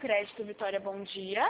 Crédito, Vitória, bom dia.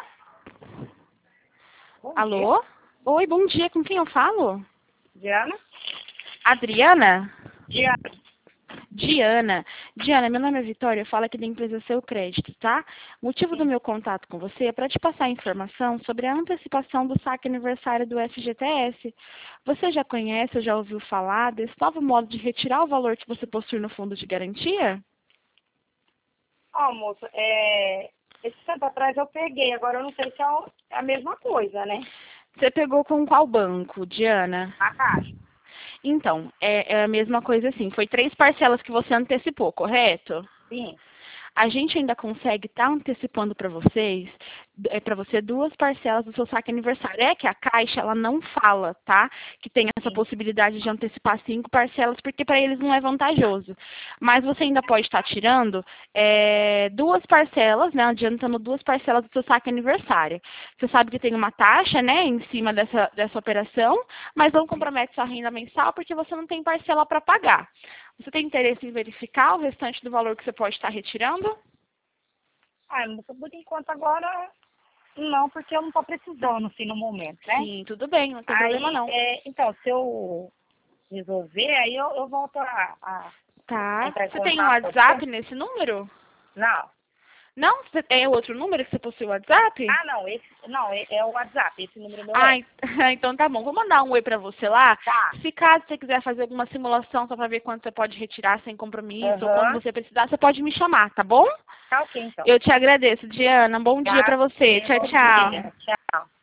Bom Alô? Oi, bom dia, com quem eu falo? Diana? Adriana? Diana. Diana, meu nome é Vitória, eu falo aqui da empresa Seu Crédito, tá? O motivo do meu contato com você é para te passar informação sobre a antecipação do saque aniversário do FGTS. Você já conhece ou já ouviu falar desse novo modo de retirar o valor que você possui no fundo de garantia? Ó, moça, esse tempo atrás eu peguei, agora eu não sei se é a mesma coisa, né? Você pegou com qual banco, Diana? A Caixa. Então, é a mesma coisa assim. Foi 3 parcelas que você antecipou, correto? Sim. A gente ainda consegue estar antecipando para vocês, para você 2 parcelas do seu saque aniversário. É que a Caixa, ela não fala, tá? Que tem essa Sim. possibilidade de antecipar 5 parcelas, porque para eles não é vantajoso. Mas você ainda pode estar tirando 2 parcelas, né? Adiantando 2 parcelas do seu saque aniversário. Você sabe que tem uma taxa, né? Em cima dessa operação, mas não compromete sua renda mensal porque você não tem parcela para pagar. Você tem interesse em verificar o restante do valor que você pode estar retirando? Ah, moça, por enquanto agora não, porque eu não tô precisando, assim, no momento, né? Sim, tudo bem, não tem Aí, problema não. então, se eu resolver, aí eu volto a Tá. entrar em Você tem um contato com WhatsApp você. nesse número? Não. Não? Você tem outro número que você possui o WhatsApp? Ah, não, é o WhatsApp, esse número meu Ah, é. então tá bom. Vou mandar um oi pra você lá. Tá. Se caso você quiser fazer alguma simulação só pra ver quanto você pode retirar sem compromisso ou quando Aham. você precisar, você pode me chamar, tá bom? Tá ok, então. Eu te agradeço, Diana. Um bom dia Tá, pra você. Tchau, bom tchau. dia. Tchau.